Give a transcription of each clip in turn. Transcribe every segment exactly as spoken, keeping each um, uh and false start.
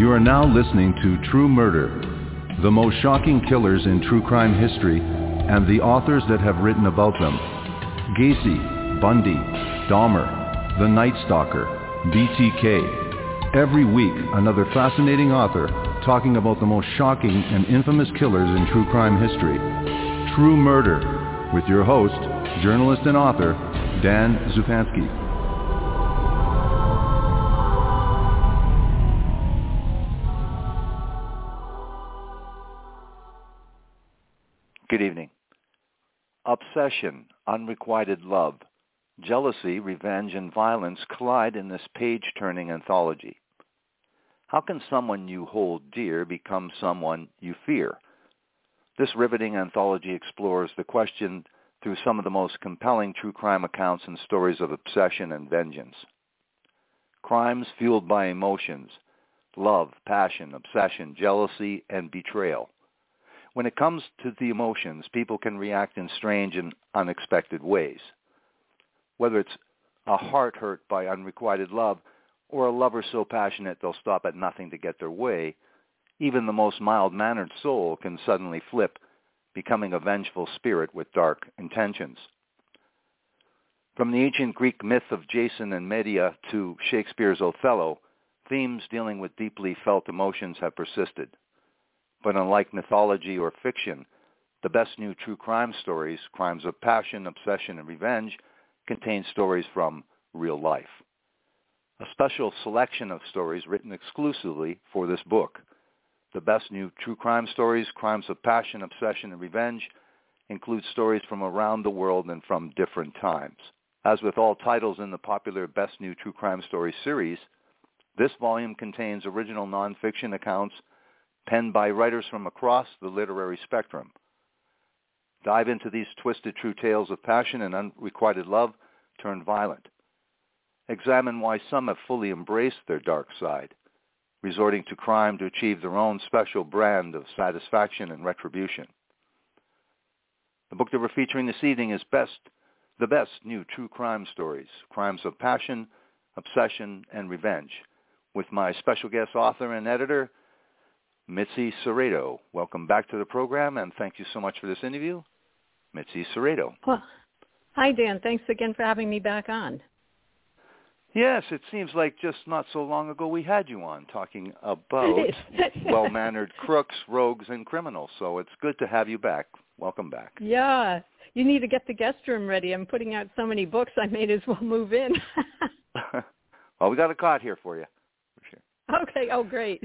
You are now listening to True Murder, the most shocking killers in true crime history and the authors that have written about them. Gacy, Bundy, Dahmer, The Night Stalker, B T K. Every week, another fascinating author talking about the most shocking and infamous killers in true crime history. True Murder, with your host, journalist and author, Dan Zupansky. Good evening. Obsession, unrequited love, jealousy, revenge, and violence collide in this page-turning anthology. How can someone you hold dear become someone you fear? This riveting anthology explores the question through some of the most compelling true crime accounts and stories of obsession and vengeance. Crimes fueled by emotions, love, passion, obsession, jealousy, and betrayal. When it comes to the emotions, people can react in strange and unexpected ways. Whether it's a heart hurt by unrequited love or a lover so passionate they'll stop at nothing to get their way, even the most mild-mannered soul can suddenly flip, becoming a vengeful spirit with dark intentions. From the ancient Greek myth of Jason and Medea to Shakespeare's Othello, themes dealing with deeply felt emotions have persisted. But unlike mythology or fiction, the best new true crime stories, crimes of passion, obsession, and revenge, contain stories from real life. A special selection of stories written exclusively for this book. The best new true crime stories, crimes of passion, obsession, and revenge, include stories from around the world and from different times. As with all titles in the popular Best New True Crime Stories series, this volume contains original nonfiction accounts penned by writers from across the literary spectrum. Dive into these twisted true tales of passion and unrequited love turned violent. Examine why some have fully embraced their dark side, resorting to crime to achieve their own special brand of satisfaction and retribution. The book that we're featuring this evening is Best, the Best New True Crime Stories, Crimes of Passion, Obsession, and Revenge, with my special guest author and editor, Mitzi Serrato. Welcome back to the program, and thank you so much for this interview, Mitzi Serrato. Well, hi, Dan. Thanks again for having me back on. Yes, it seems like just not so long ago we had you on talking about well-mannered crooks, rogues, and criminals, so it's good to have you back. Welcome back. Yeah. You need to get the guest room ready. I'm putting out so many books, I may as well move in. Well, we got a cot here for you. For sure. Okay. Oh, great.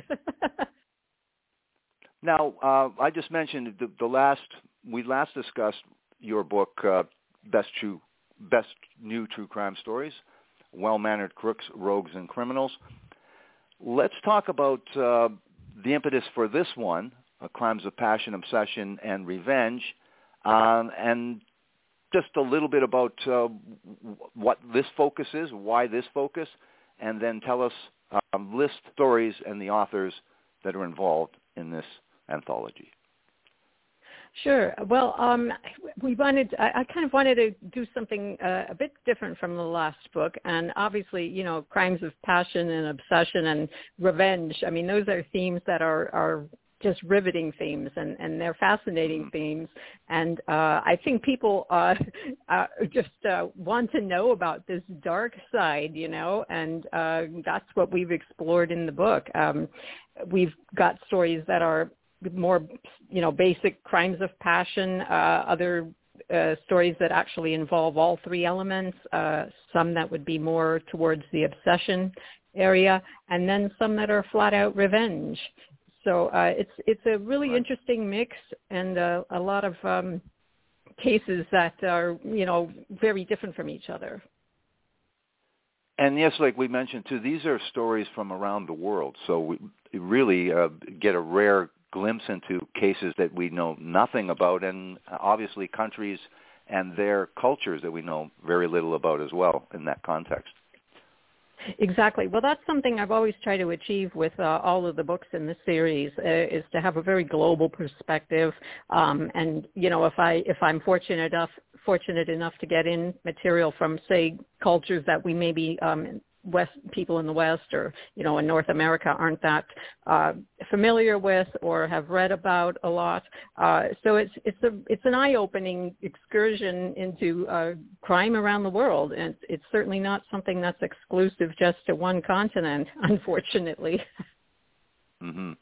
Now, uh, I just mentioned the, the last we last discussed your book, uh, Best True, Best New True Crime Stories, Well-Mannered Crooks, Rogues, and Criminals. Let's talk about uh, the impetus for this one, uh, Crimes of Passion, Obsession, and Revenge, um, and just a little bit about uh, what this focus is, why this focus, and then tell us, um, list stories and the authors that are involved in this anthology. Sure. Well, um, we wanted, I, I kind of wanted to do something uh, a bit different from the last book. And obviously, you know, crimes of passion and obsession and revenge. I mean, those are themes that are, are just riveting themes, and, and they're fascinating mm-hmm. themes. And uh, I think people uh, uh, just uh, want to know about this dark side, you know, and uh, that's what we've explored in the book. Um, we've got stories that are more, you know, basic crimes of passion, uh, other uh, stories that actually involve all three elements, uh, some that would be more towards the obsession area, and then some that are flat out revenge. So uh, it's it's a really right. interesting mix, and uh, a lot of um, cases that are, you know, very different from each other. And yes, like we mentioned too, these are stories from around the world, so we really uh, get a rare glimpse into cases that we know nothing about, and obviously countries and their cultures that we know very little about as well in that context. Exactly. Well, that's something I've always tried to achieve with uh, all of the books in this series, uh, is to have a very global perspective. Um, and you know, if I if I'm fortunate enough fortunate enough to get in material from, say, cultures that we maybe um, West people in the West or, you know, in North America aren't that uh, familiar with or have read about a lot. Uh, so it's it's a it's an eye-opening excursion into uh, crime around the world, and it's, it's certainly not something that's exclusive just to one continent, unfortunately. Mm-hmm.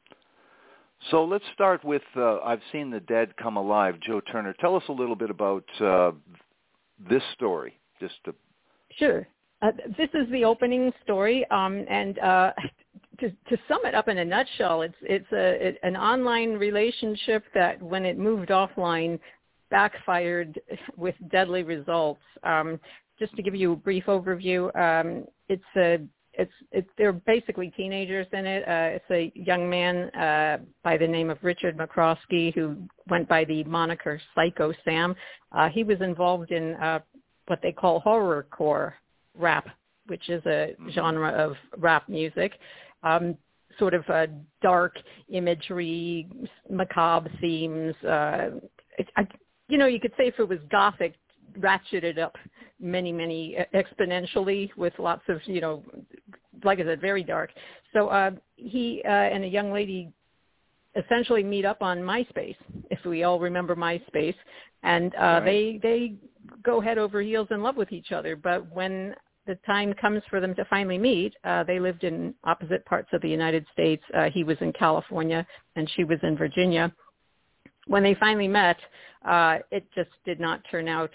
So let's start with uh, I've Seen the Dead Come Alive. Joe Turner, tell us a little bit about uh, this story. Just to... Sure. Uh, this is the opening story, um, and uh, to, to sum it up in a nutshell, it's it's a it, an online relationship that, when it moved offline, backfired with deadly results. Um, just to give you a brief overview, um, it's a It's, it's they're basically teenagers in it. Uh, it's a young man uh, by the name of Richard McCroskey, who went by the moniker Psycho Sam. Uh, he was involved in uh, what they call horrorcore rap, which is a genre of rap music, um, sort of uh, dark imagery, macabre themes. Uh, it, I, you know, you could say if it was gothic, ratcheted up many, many exponentially with lots of, you know, like I said, very dark. So uh, he uh, and a young lady essentially meet up on MySpace, if we all remember MySpace, and uh, right. they they go head over heels in love with each other. But when the time comes for them to finally meet, uh, they lived in opposite parts of the United States. Uh, he was in California and she was in Virginia. When they finally met, uh, it just did not turn out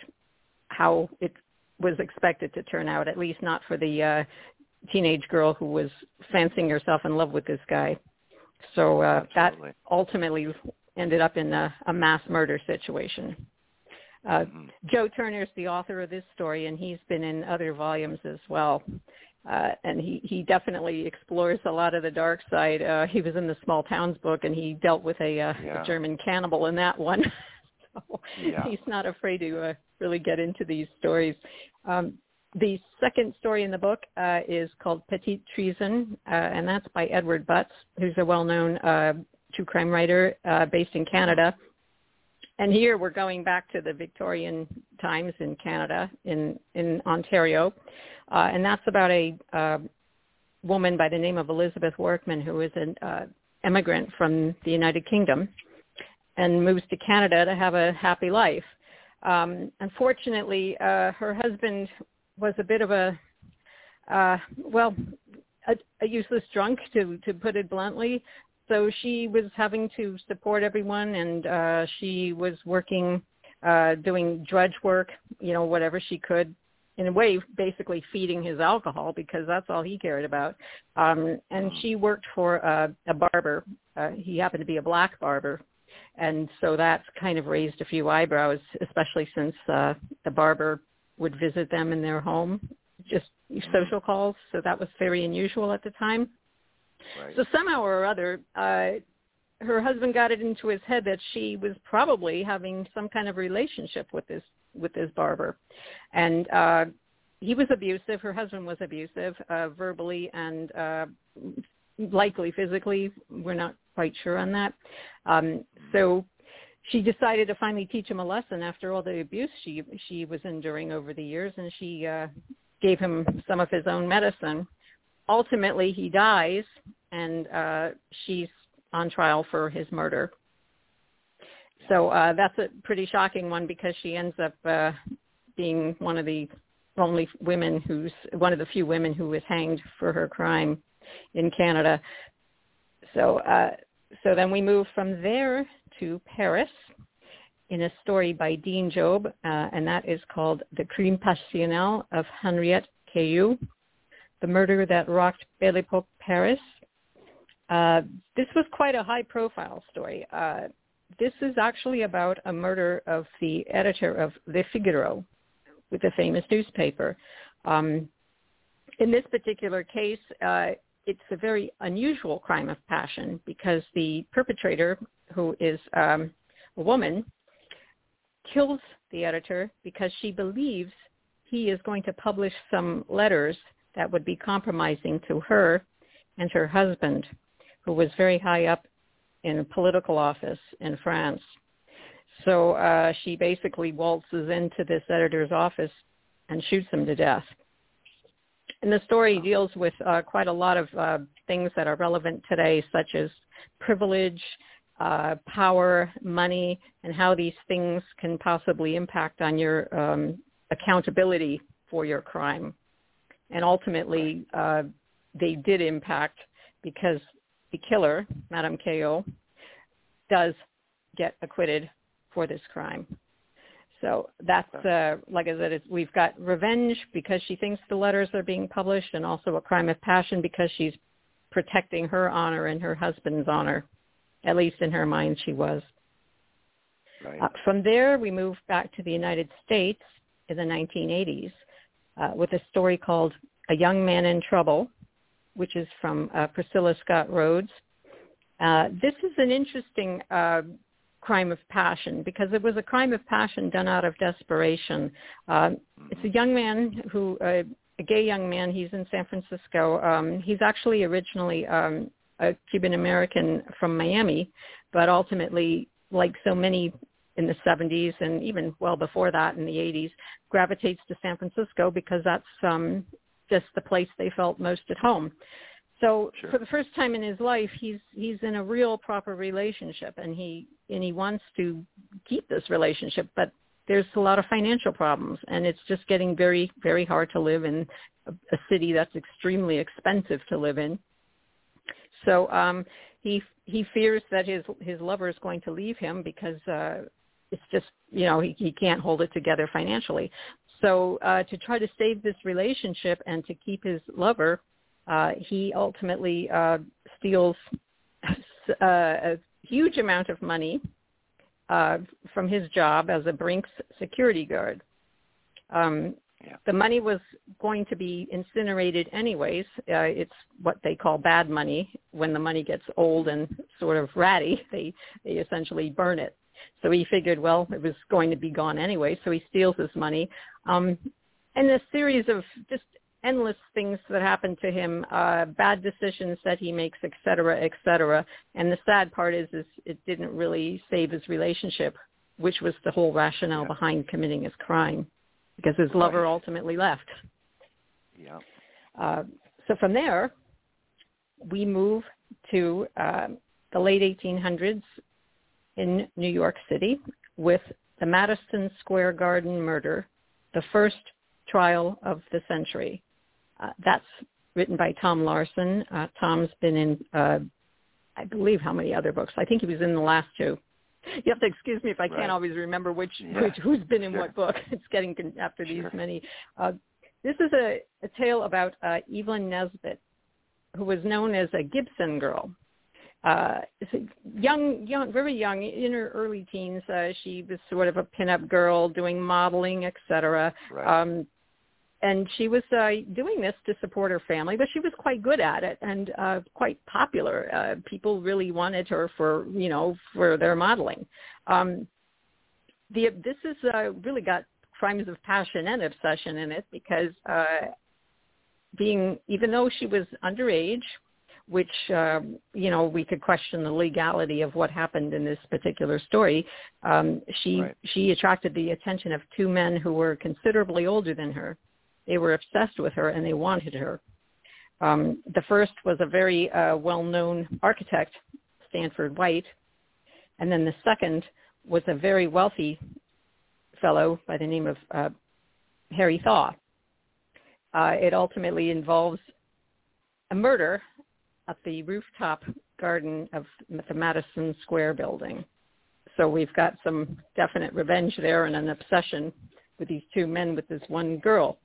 how it was expected to turn out, at least not for the uh, teenage girl who was fancying herself in love with this guy. So uh, that ultimately ended up in a, a mass murder situation. Uh, mm-hmm. Joe Turner is the author of this story, and he's been in other volumes as well. Uh, and he, he definitely explores a lot of the dark side. Uh, he was in the Small Towns book, and he dealt with a, uh, yeah. a German cannibal in that one. So yeah. he's not afraid to uh, really get into these stories. Um, the second story in the book uh, is called Petite Treason, uh, and that's by Edward Butts, who's a well-known uh, true crime writer uh, based in Canada. And here we're going back to the Victorian times in Canada, in, in Ontario. Uh, and that's about a uh, woman by the name of Elizabeth Workman, who is an uh, immigrant from the United Kingdom and moves to Canada to have a happy life. Um, unfortunately, uh, her husband was a bit of a, uh, well, a, a useless drunk, to, to put it bluntly. So she was having to support everyone, and uh, she was working, uh, doing drudge work, you know, whatever she could, in a way, basically feeding his alcohol, because that's all he cared about. Um, and she worked for uh, a barber. Uh, he happened to be a black barber. And so that's kind of raised a few eyebrows, especially since uh, the barber would visit them in their home, just social calls. So that was very unusual at the time. Right. So somehow or other, uh, her husband got it into his head that she was probably having some kind of relationship with this with this barber, and uh, he was abusive. Her husband was abusive, uh, verbally and uh, likely physically. We're not quite sure on that. Um, so she decided to finally teach him a lesson after all the abuse she she was enduring over the years, and she uh, gave him some of his own medicine. Ultimately, he dies, and uh, she's on trial for his murder. So uh, that's a pretty shocking one, because she ends up uh, being one of the only women who's one of the few women who was hanged for her crime in Canada. So, uh, so then we move from there to Paris in a story by Dean Job, uh, and that is called The Crime Passionnel of Henriette Caillou, The Murder That Rocked Belle Epoque Paris. Uh, this was quite a high-profile story. Uh, this is actually about a murder of the editor of Le Figaro, with the famous newspaper. Um, in this particular case, uh, it's a very unusual crime of passion, because the perpetrator, who is um, a woman, kills the editor because she believes he is going to publish some letters that would be compromising to her and her husband, who was very high up in a political office in France. So uh, she basically waltzes into this editor's office and shoots him to death. And the story deals with uh, quite a lot of uh, things that are relevant today, such as privilege, uh, power, money, and how these things can possibly impact on your um, accountability for your crime. And ultimately, uh, they did impact because the killer, Madame K O, does get acquitted for this crime. So that's, uh, like I said, it's, we've got revenge because she thinks the letters are being published, and also a crime of passion because she's protecting her honor and her husband's honor. At least in her mind, she was. Right. Uh, from there, we moved back to the United States in the nineteen eighties uh, with a story called A Young Man in Trouble, which is from uh, Priscilla Scott Rhodes. Uh, this is an interesting uh, crime of passion because it was a crime of passion done out of desperation. Uh, it's a young man who, uh, a gay young man, he's in San Francisco. Um, he's actually originally um, a Cuban-American from Miami, but ultimately, like so many in the seventies and even well before that in the eighties, gravitates to San Francisco because that's um, just the place they felt most at home. So sure. for the first time in his life, he's he's in a real proper relationship, and he and he wants to keep this relationship, but there's a lot of financial problems, and it's just getting very, very hard to live in a, a city that's extremely expensive to live in. So um, he he fears that his his lover is going to leave him because uh, it's just, you know, he, he can't hold it together financially. So uh, to try to save this relationship and to keep his lover, uh, he ultimately uh, steals uh, a huge amount of money uh, from his job as a Brinks security guard. Um, yeah. The money was going to be incinerated anyways. Uh, it's what they call bad money. When the money gets old and sort of ratty, they, they essentially burn it. So he figured, well, it was going to be gone anyway, so he steals this money. Um, and a series of just endless things that happen to him, uh, bad decisions that he makes, et cetera, et cetera. And the sad part is, is it didn't really save his relationship, which was the whole rationale yeah. behind committing his crime, because his lover right. ultimately left. Yeah. Uh, so from there, we move to uh, the late eighteen hundreds in New York City with the Madison Square Garden murder, the first trial of the century. Uh, that's written by Tom Larson. Uh, Tom's been in, uh, I believe, how many other books? I think he was in the last two. You have to excuse me if I right. can't always remember which, yeah. which who's been in sure. what book. It's getting con- after sure. these many. Uh, this is a, a tale about uh, Evelyn Nesbit, who was known as a Gibson girl. Uh, young, young, very young, in her early teens. Uh, she was sort of a pinup girl doing modeling, et cetera. Right. Um, and she was uh, doing this to support her family, but she was quite good at it and uh, quite popular. Uh, people really wanted her for, you know, for their modeling. Um, the this is uh, really got crimes of passion and obsession in it because uh, being, even though she was underage, which, uh, you know, we could question the legality of what happened in this particular story. Um, she right. she attracted the attention of two men who were considerably older than her. They were obsessed with her, and they wanted her. Um, the first was a very uh, well-known architect, Stanford White, and then the second was a very wealthy fellow by the name of uh, Harry Thaw. Uh, it ultimately involves a murder at the rooftop garden of the Madison Square building. So we've got some definite revenge there and an obsession with these two men with this one girl.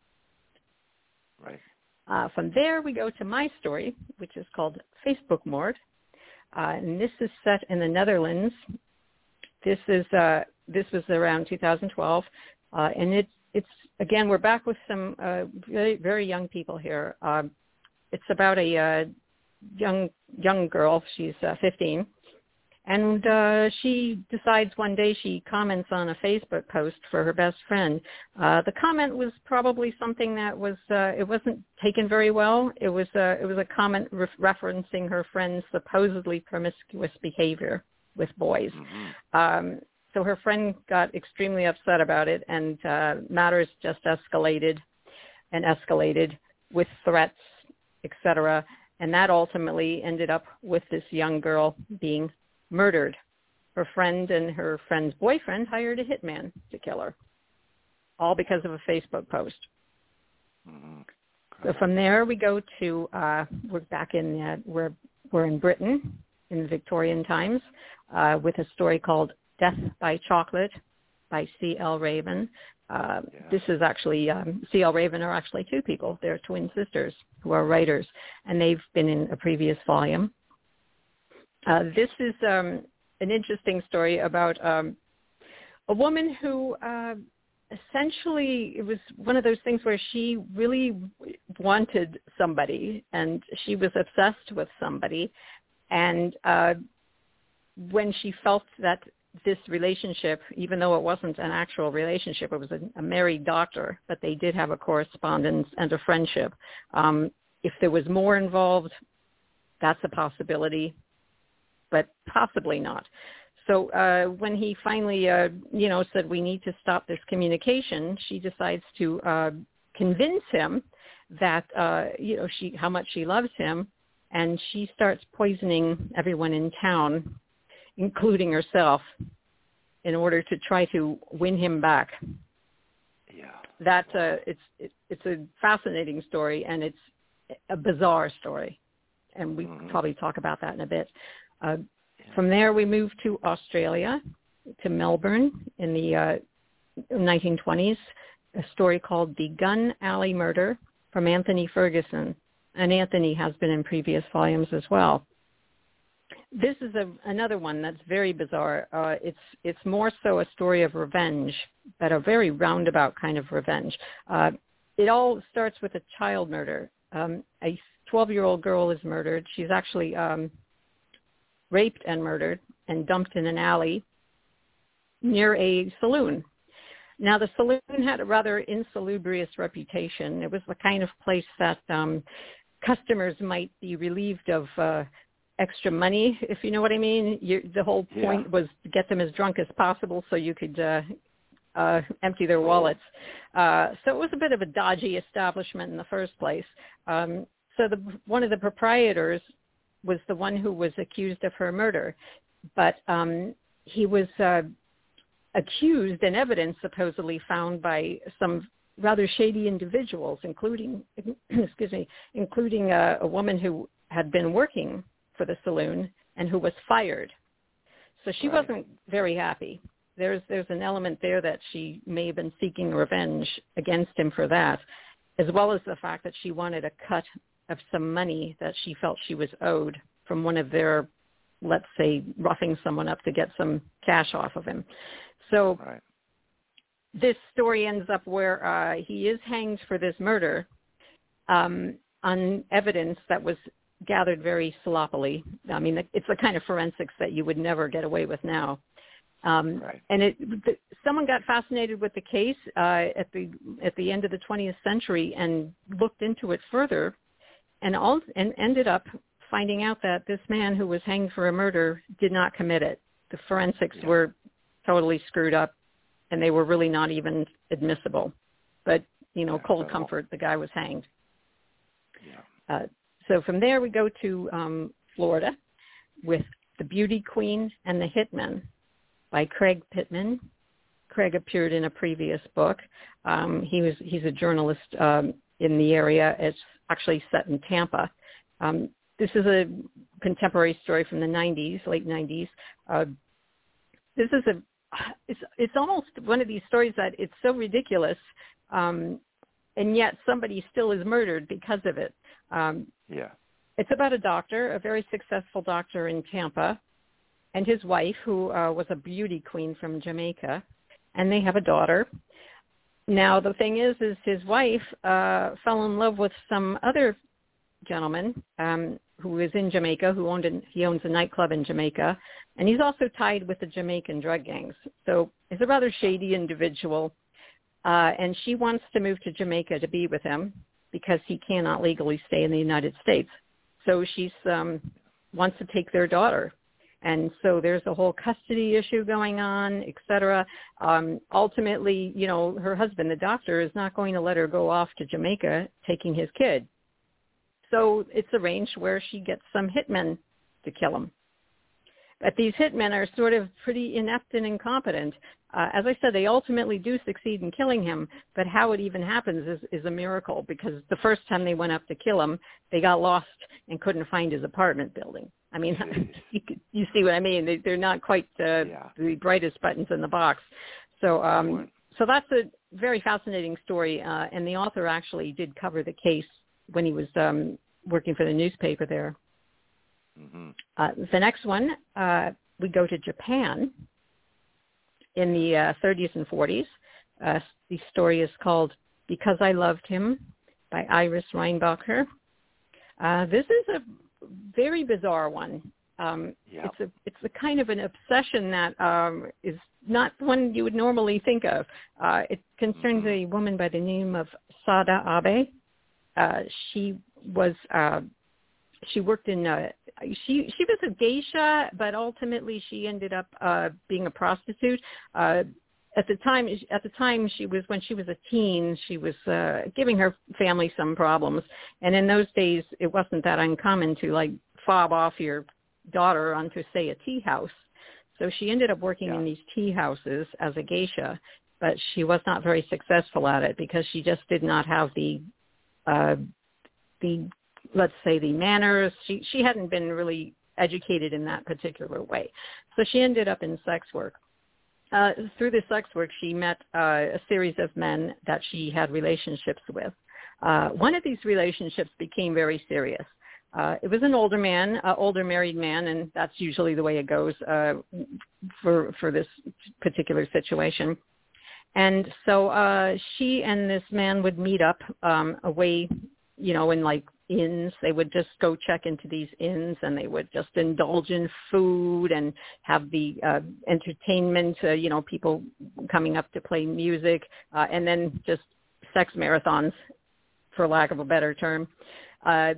Right. Uh, from there, we go to my story, which is called Facebook Moord. Uh, and this is set in the Netherlands. This is uh, this was around two thousand twelve. Uh, and it's, it's, again, we're back with some uh, very, very young people here. Uh, it's about a uh, young young girl. She's uh, fifteen, and uh, she decides one day she comments on a Facebook post for her best friend. Uh, the comment was probably something that was uh, it wasn't taken very well. It was uh, it was a comment re- referencing her friend's supposedly promiscuous behavior with boys. Mm-hmm. Um, so her friend got extremely upset about it, and uh, matters just escalated and escalated. with threats, et cetera. And that ultimately ended up with this young girl being murdered. Her friend and her friend's boyfriend hired a hitman to kill her, all because of a Facebook post. Mm-hmm. So from there we go to, uh, we're back in, uh, we're, we're in Britain in the Victorian times uh, with a story called Death by Chocolate by C L Raven. Uh, yeah. This is actually, um, C L Raven are actually two people. They're twin sisters who are writers, and they've been in a previous volume. Uh, this is um, an interesting story about um, a woman who uh, essentially, it was one of those things where she really wanted somebody, and she was obsessed with somebody. And uh, when she felt that this relationship, even though it wasn't an actual relationship, it was a, a married doctor, but they did have a correspondence and a friendship. Um, if there was more involved, that's a possibility, but possibly not. So uh, when he finally, uh, you know, said, we need to stop this communication, she decides to uh, convince him that, uh, you know, she how much she loves him, and she starts poisoning everyone in town, including herself, in order to try to win him back. Yeah. That uh, it's it, it's a fascinating story, and it's a bizarre story, and we mm-hmm. could probably talk about that in a bit. Uh, yeah. From there, we move to Australia, to Melbourne in the uh, nineteen twenties, a story called The Gun Alley Murder from Anthony Ferguson, and Anthony has been in previous volumes as well. This is a, another one that's very bizarre. Uh, it's it's more so a story of revenge, but a very roundabout kind of revenge. Uh, it all starts with a child murder. Um, a twelve-year-old girl is murdered. She's actually um, raped and murdered and dumped in an alley near a saloon. Now, the saloon had a rather insalubrious reputation. It was the kind of place that um, customers might be relieved of uh, extra money, if you know what I mean. You, the whole point yeah. was to get them as drunk as possible so you could uh, uh, empty their wallets. Uh, so it was a bit of a dodgy establishment in the first place. Um, so the, one of the proprietors was the one who was accused of her murder, but um, he was uh, accused and evidence supposedly found by some rather shady individuals, including, excuse me, including a, a woman who had been working for the saloon and who was fired. So she right. wasn't very happy. There's there's an element there that she may have been seeking revenge against him for that, as well as the fact that she wanted a cut of some money that she felt she was owed from one of their, let's say, roughing someone up to get some cash off of him. So right. this story ends up where uh, he is hanged for this murder um, on evidence that was gathered very sloppily. I mean, it's the kind of forensics that you would never get away with now. Um, right. And it, the, someone got fascinated with the case uh, at the at the end of the twentieth century and looked into it further, and all and ended up finding out that this man who was hanged for a murder did not commit it. The forensics yeah. were totally screwed up, and they were really not even admissible. But, you know, yeah, cold so, comfort, the guy was hanged. Yeah. Uh, so from there we go to um, Florida with The Beauty Queen and the Hitman by Craig Pittman. Craig appeared in a previous book. Um, he was he's a journalist um, in the area. It's actually set in Tampa. Um, this is a contemporary story from the nineties, late nineties. Uh, this is a it's it's almost one of these stories that it's so ridiculous, um, and yet somebody still is murdered because of it. Um, yeah. It's about a doctor, a very successful doctor in Tampa, and his wife, who uh, was a beauty queen from Jamaica, and they have a daughter. Now, the thing is, is his wife uh, fell in love with some other gentleman um, who is in Jamaica, who owned a, he owns a nightclub in Jamaica, and he's also tied with the Jamaican drug gangs. So he's a rather shady individual, uh, and she wants to move to Jamaica to be with him because he cannot legally stay in the United States. So she's um, wants to take their daughter. And so there's a whole custody issue going on, et cetera. Um, ultimately, you know, her husband, the doctor, is not going to let her go off to Jamaica taking his kid. So it's arranged where she gets some hitmen to kill him. But these hitmen are sort of pretty inept and incompetent. Uh, as I said, they ultimately do succeed in killing him, but how it even happens is, is a miracle, because the first time they went up to kill him, they got lost and couldn't find his apartment building. I mean, you, you see what I mean? They, they're not quite uh, yeah. the brightest buttons in the box. So um, so that's a very fascinating story, uh, and the author actually did cover the case when he was um, working for the newspaper there. Mm-hmm. Uh, the next one, uh, we go to Japan in the uh, thirties and forties. Uh, the story is called Because I Loved Him by Iris Reinbacher. Uh, this is a very bizarre one. Um, yep. It's a it's a kind of an obsession that um, is not one you would normally think of. Uh, it concerns mm-hmm. a woman by the name of Sada Abe. Uh, she was uh, she worked in uh, she she was a geisha, but ultimately she ended up uh, being a prostitute. Uh, At the time, at the time she was when she was a teen, she was uh, giving her family some problems, and in those days, it wasn't that uncommon to like fob off your daughter onto, say, a tea house. So she ended up working yeah. in these tea houses as a geisha, but she was not very successful at it because she just did not have the uh, the let's say the manners. She she hadn't been really educated in that particular way, so she ended up in sex work. Uh, through the sex work, she met uh, a series of men that she had relationships with. Uh, one of these relationships became very serious. Uh, it was an older man, an older married man, and that's usually the way it goes uh, for for this particular situation. And so uh, she and this man would meet up um, away, you know, in like inns. They would just go check into these inns, and they would just indulge in food and have the uh, entertainment, uh, you know, people coming up to play music, uh, and then just sex marathons, for lack of a better term. Uh,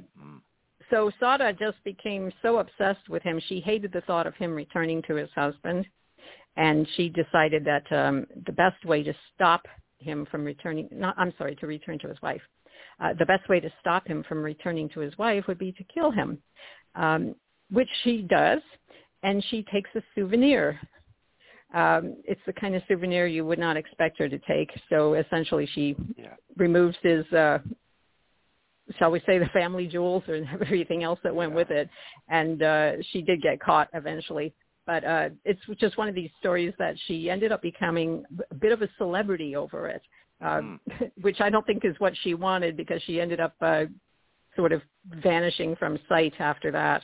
so Sada just became so obsessed with him. She hated the thought of him returning to his husband, and she decided that um, the best way to stop him from returning, not, I'm sorry, to return to his wife, Uh, the best way to stop him from returning to his wife would be to kill him, um, which she does, and she takes a souvenir. Um, it's the kind of souvenir you would not expect her to take. So essentially she yeah. removes his, uh, shall we say, the family jewels or everything else that went yeah. with it, and uh, she did get caught eventually. But uh, it's just one of these stories that she ended up becoming a bit of a celebrity over it. Uh, mm. which I don't think is what she wanted, because she ended up uh, sort of vanishing from sight after that.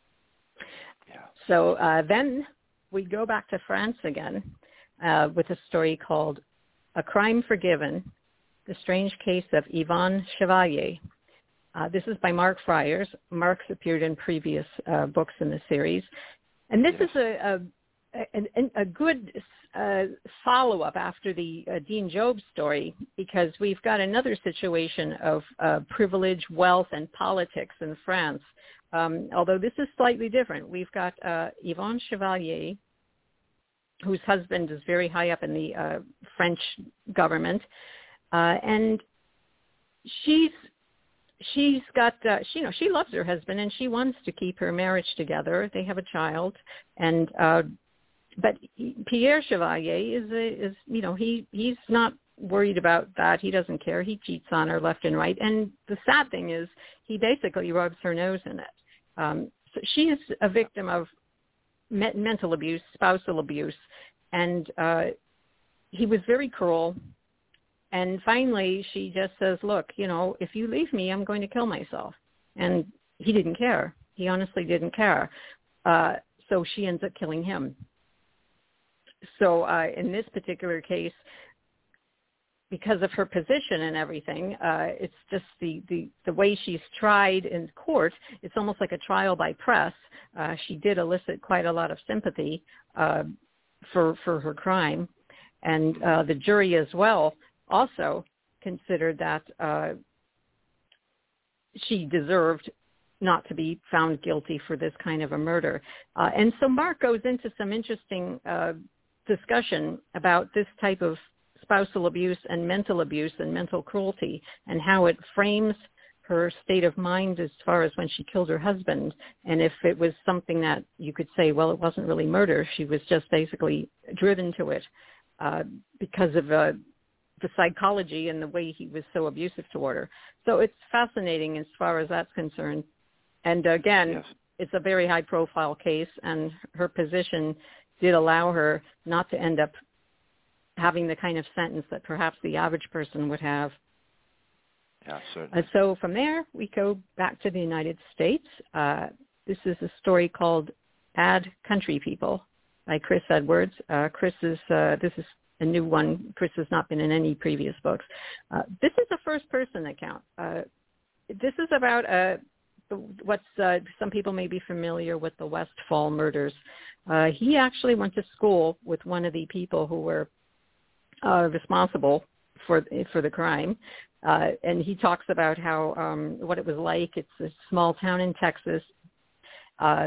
Yeah. So uh, then we go back to France again uh, with a story called A Crime Forgiven, The Strange Case of Yvonne Chevalier. Uh, this is by Mark Friars. Mark's appeared in previous uh, books in the series. And this yes. is a, a A, a good uh, follow-up after the uh, Dean Job story, because we've got another situation of uh, privilege, wealth, and politics in France. Um, although this is slightly different. We've got uh, Yvonne Chevalier, whose husband is very high up in the uh, French government, uh, and she's she's got uh, she, you know, she loves her husband and she wants to keep her marriage together. They have a child, and uh, But Pierre Chevalier is, a, is you know, he, he's not worried about that. He doesn't care. He cheats on her left and right. And the sad thing is he basically rubs her nose in it. Um, so she is a victim of me- mental abuse, spousal abuse. And uh, he was very cruel. And finally she just says, look, you know, if you leave me, I'm going to kill myself. And he didn't care. He honestly didn't care. Uh, so she ends up killing him. So uh, in this particular case, because of her position and everything, uh, it's just the, the, the way she's tried in court. It's almost like a trial by press. Uh, she did elicit quite a lot of sympathy uh, for for her crime, and uh, the jury as well also considered that uh, she deserved not to be found guilty for this kind of a murder. Uh, and so Mark goes into some interesting uh, discussion about this type of spousal abuse and mental abuse and mental cruelty and how it frames her state of mind as far as when she killed her husband. And if it was something that you could say, well, it wasn't really murder, she was just basically driven to it uh, because of uh, the psychology and the way he was so abusive toward her. So it's fascinating as far as that's concerned. And again, yes. It's a very high-profile case, and her position did allow her not to end up having the kind of sentence that perhaps the average person would have. Yeah, certainly. Uh, so from there, we go back to the United States. Uh, this is a story called Bad Country People by Chris Edwards. Uh, Chris is, uh, this is a new one. Chris has not been in any previous books. Uh, this is a first-person account. Uh, this is about uh, what's, uh, some people may be familiar with the Westfall murders. Uh, he actually went to school with one of the people who were uh, responsible for for the crime. Uh, and he talks about how um, what it was like. It's a small town in Texas. Uh,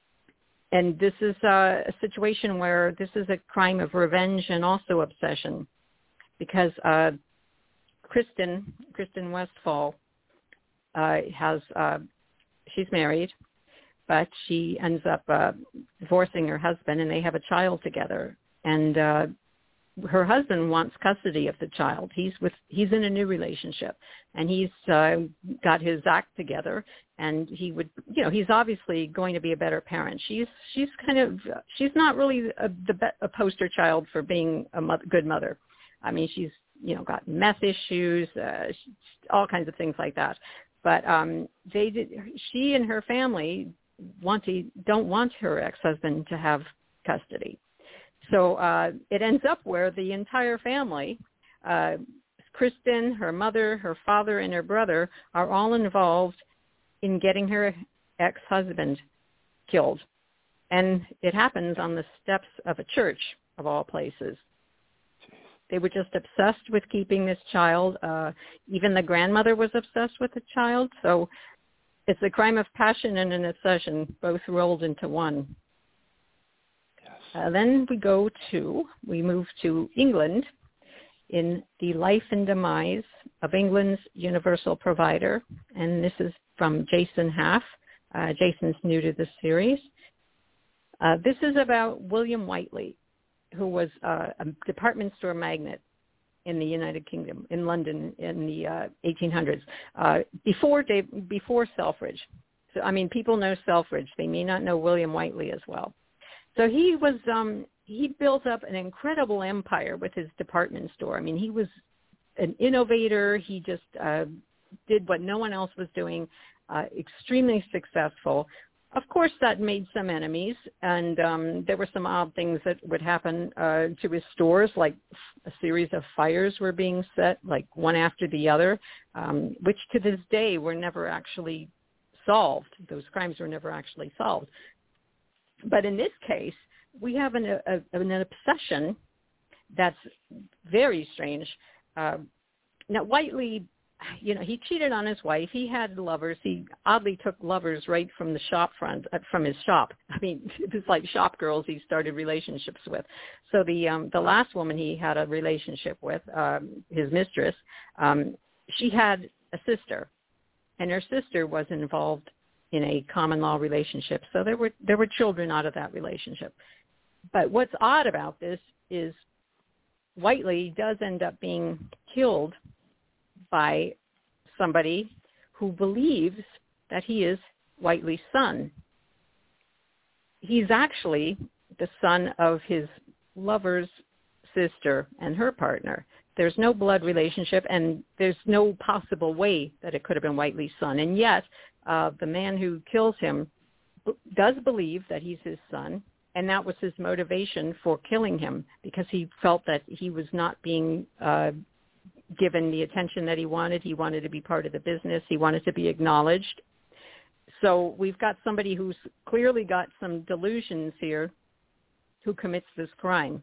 and this is uh, a situation where this is a crime of revenge and also obsession, because uh, Kristen, Kristen Westfall uh, has, uh, she's married, but she ends up uh, divorcing her husband, and they have a child together. And uh, her husband wants custody of the child. He's with he's in a new relationship, and he's uh, got his act together. And he would, you know, he's obviously going to be a better parent. She's she's kind of she's not really a, the be, a poster child for being a mother, good mother. I mean, she's you know got meth issues, uh, all kinds of things like that. But um, they did. She and her family want to don't want her ex-husband to have custody. So uh, it ends up where the entire family, uh, Kristen, her mother, her father, and her brother, are all involved in getting her ex-husband killed. And it happens on the steps of a church, of all places. They were just obsessed with keeping this child. Uh, even the grandmother was obsessed with the child. So it's a crime of passion and an obsession, both rolled into one. Uh, then we go to, we move to England in The Life and Demise of England's Universal Provider. And this is from Jason Haff. Uh, Jason's new to this series. Uh, this is about William Whiteley, who was uh, a department store magnate in the United Kingdom, in London in the uh, eighteen hundreds, uh, before Dave, before Selfridge. So, I mean, people know Selfridge. They may not know William Whiteley as well. So he was, um, he built up an incredible empire with his department store. I mean, he was an innovator. He just uh, did what no one else was doing, uh, extremely successful. Of course, that made some enemies, and um, there were some odd things that would happen uh, to his stores, like a series of fires were being set, like one after the other, um, which to this day were never actually solved. Those crimes were never actually solved. But in this case, we have an, a, an obsession that's very strange. Uh, now, Whiteley, you know, he cheated on his wife. He had lovers. He oddly took lovers right from the shop front, uh, from his shop. I mean, it was like shop girls he started relationships with. So the um, the last woman he had a relationship with, um, his mistress, um, she had a sister, and her sister was involved in a common law relationship. So there were there were children out of that relationship. But what's odd about this is Whiteley does end up being killed by somebody who believes that he is Whiteley's son. He's actually the son of his lover's sister and her partner. There's no blood relationship, and there's no possible way that it could have been Whiteley's son. And yet, uh, the man who kills him b- does believe that he's his son, and that was his motivation for killing him, because he felt that he was not being uh, given the attention that he wanted. He wanted to be part of the business. He wanted to be acknowledged. So we've got somebody who's clearly got some delusions here who commits this crime.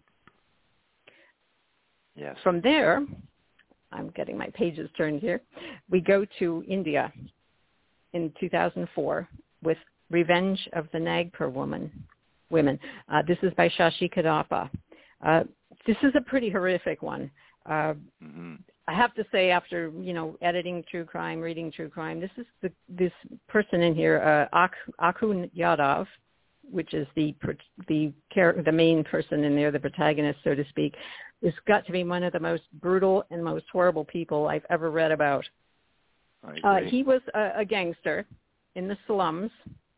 Yes. From there, I'm getting my pages turned here, we go to India. in two thousand four with Revenge of the Nagpur Woman. Women. Uh, this is by Shashi Kadapa. Uh, this is a pretty horrific one. Uh, mm-hmm. I have to say, after you know, editing true crime, reading true crime, this is the this person in here, uh, Akun Yadav, which is the the the main person in there, the protagonist, so to speak, has got to be one of the most brutal and most horrible people I've ever read about. Uh, he was a, a gangster in the slums.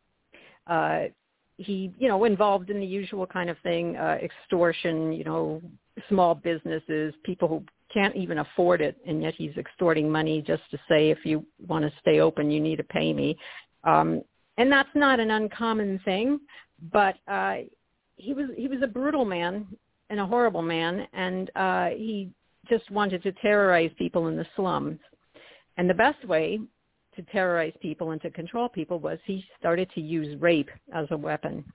Uh, he, you know, involved in the usual kind of thing, uh, extortion, you know, small businesses, people who can't even afford it, and yet he's extorting money just to say, if you want to stay open, you need to pay me. Um, and that's not an uncommon thing, but uh, he was he was a brutal man and a horrible man, and uh, he just wanted to terrorize people in the slums. And the best way to terrorize people and to control people was he started to use rape as a weapon.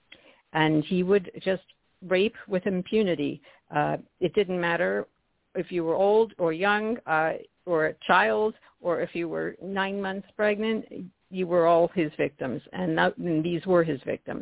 And he would just rape with impunity. Uh, it didn't matter if you were old or young uh, or a child, or if you were nine months pregnant, you were all his victims, and, that, and these were his victims.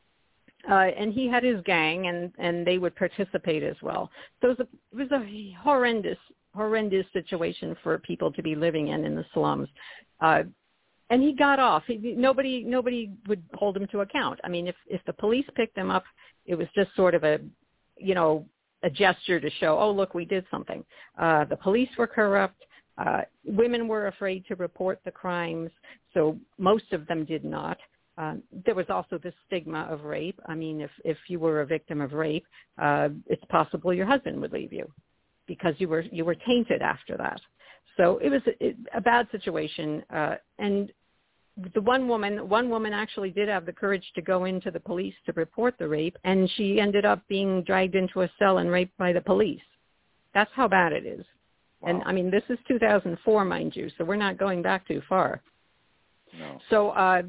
Uh, and he had his gang, and, and they would participate as well. So it was a, it was a horrendous, horrendous situation for people to be living in in the slums. Uh, and he got off. He, nobody nobody would hold him to account. I mean, if, if the police picked him up, it was just sort of a, you know, a gesture to show, oh, look, we did something. Uh, the police were corrupt. Uh, women were afraid to report the crimes, so most of them did not. Um, there was also the stigma of rape. I mean, if, if you were a victim of rape, uh, it's possible your husband would leave you because you were you were tainted after that. So it was a, a bad situation. Uh, and the one woman, one woman actually did have the courage to go into the police to report the rape, and she ended up being dragged into a cell and raped by the police. That's how bad it is. Wow. And I mean, this is two thousand four, mind you, so we're not going back too far. No. So uh,